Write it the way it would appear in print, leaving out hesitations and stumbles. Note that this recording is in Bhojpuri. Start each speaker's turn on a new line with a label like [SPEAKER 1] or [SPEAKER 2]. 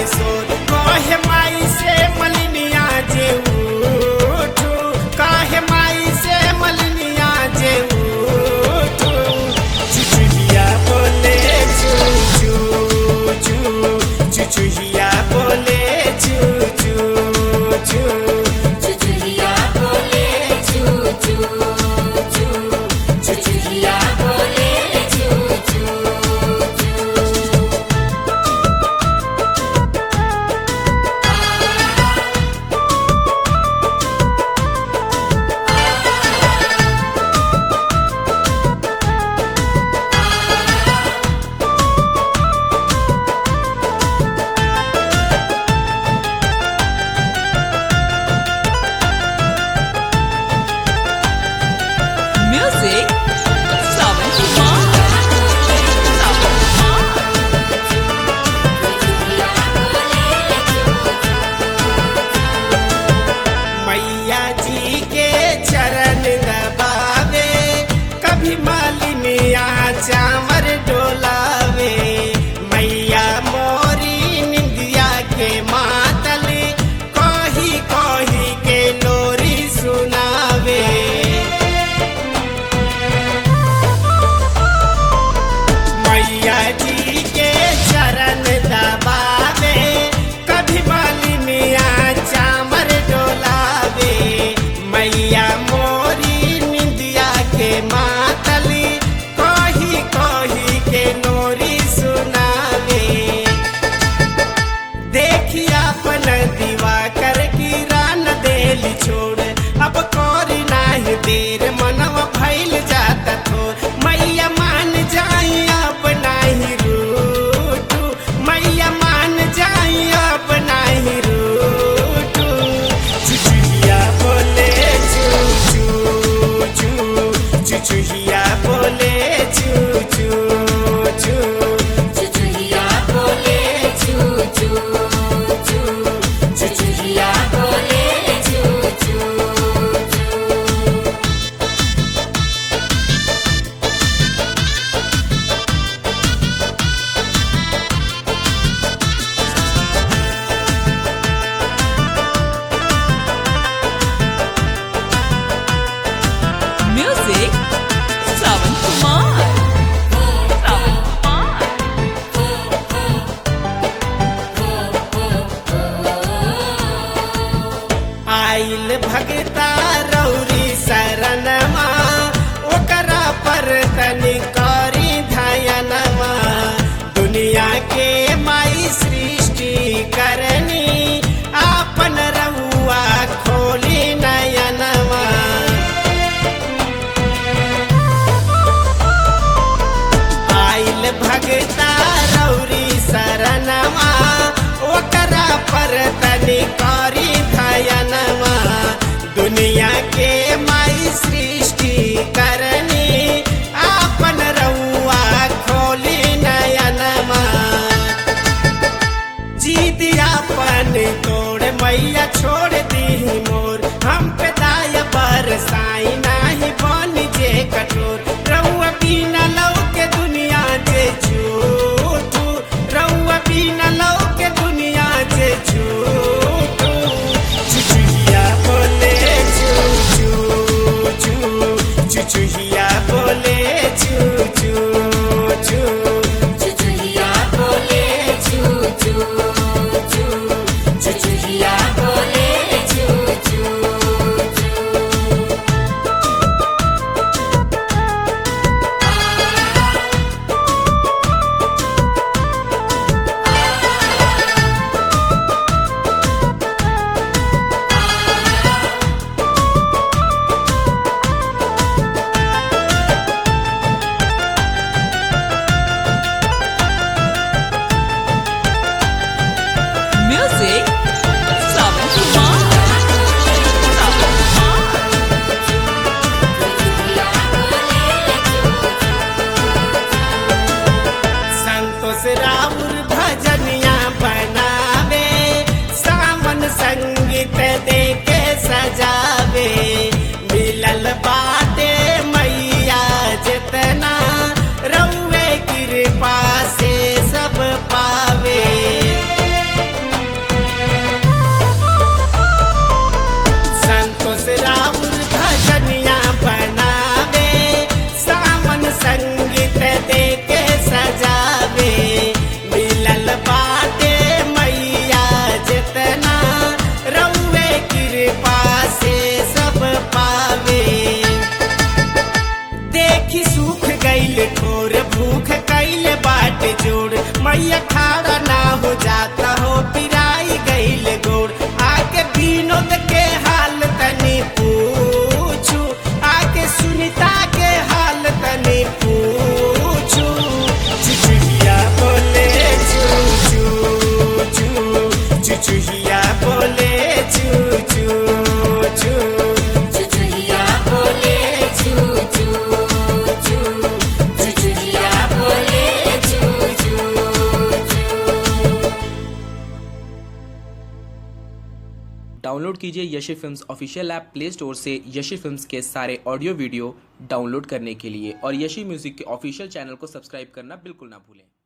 [SPEAKER 1] सोर कहे माई से मलिनिया जे उठू कहे माई से मलिनिया जे उठू चुचुहिया बोले चू चू चू चुचुहिया बोले चू चू चू
[SPEAKER 2] चुचुहिया बोले चू चू चू चुचुहिया बोले चू चू चू
[SPEAKER 3] Music, Sawan Kumar.
[SPEAKER 1] मैया जी के चरण दबावे कभी मालिनिया चामर डोलावे मैया मोरी निंदिया के मातल कही कही के लोरी सुनावे मैया जी के चरण दबावे कभी मालिनिया चामर डोलावे मैया मोरी निंदिया के मातली कही कही के नोरी सुनावे देखिया अपन दीवा कर की रान देली छोड़ अब कोरी नाही देर मनवा भइल जाता थोर मैया मान जाई अब नाही रूठू मैया मान जाई अब नाही रूठू चुचुहिया बोले चू चू चू चुचुहिया बोले चू चू चू
[SPEAKER 2] चुचुहिया बोले चू चू चू चुचुहिया बोले चू चू चू
[SPEAKER 3] Music, Sawan Kumar. Sawan Kumar.
[SPEAKER 1] आइल भगता रौरी शरणमा ओकरा पर तनि करी धयनमा दुनिया के माई सृष्टि करनी आपन रहुआ खोली नयनमा आइल भगता रौरी शरणमा ओकरा पर तनि करी धयनमा दुनिया के माई सृष्टि करनी आपन रहुआ खोली नयनमा जीत अपन तोड़ मैया छोड़ दी मोर हम पे दाया बरसाई नाही बन जे कठोर रहुआ बिना लौ के दुनिया जे झूठू रहुआ बिना लौ के दुनिया जे झूठू चुचुहिया बोले चू चू चू चुचुहिया बोले चू चू चू
[SPEAKER 2] चुचुहिया बोले चू चू चू चुचुहिया बोले चू चू चू
[SPEAKER 3] Music, Sawan Kumar. Sawan Kumar.
[SPEAKER 1] Santosh राउर भजनिया बनावे सावन संगीत दे के सजावे मिलल बाटे मैया जितना रउए कृपा से सब पावे चुचुहिया बोले चू चू चू।
[SPEAKER 2] चुचुहिया बोले चू चू चू। चुचुहिया बोले चू चू चू।
[SPEAKER 4] डाउनलोड कीजिए Yashi films official app play store से यशी फिल्म्स के सारे ऑडियो वीडियो डाउनलोड करने के लिए और यशी म्यूजिक के ऑफिशियल चैनल को सब्सक्राइब करना बिल्कुल ना भूलें।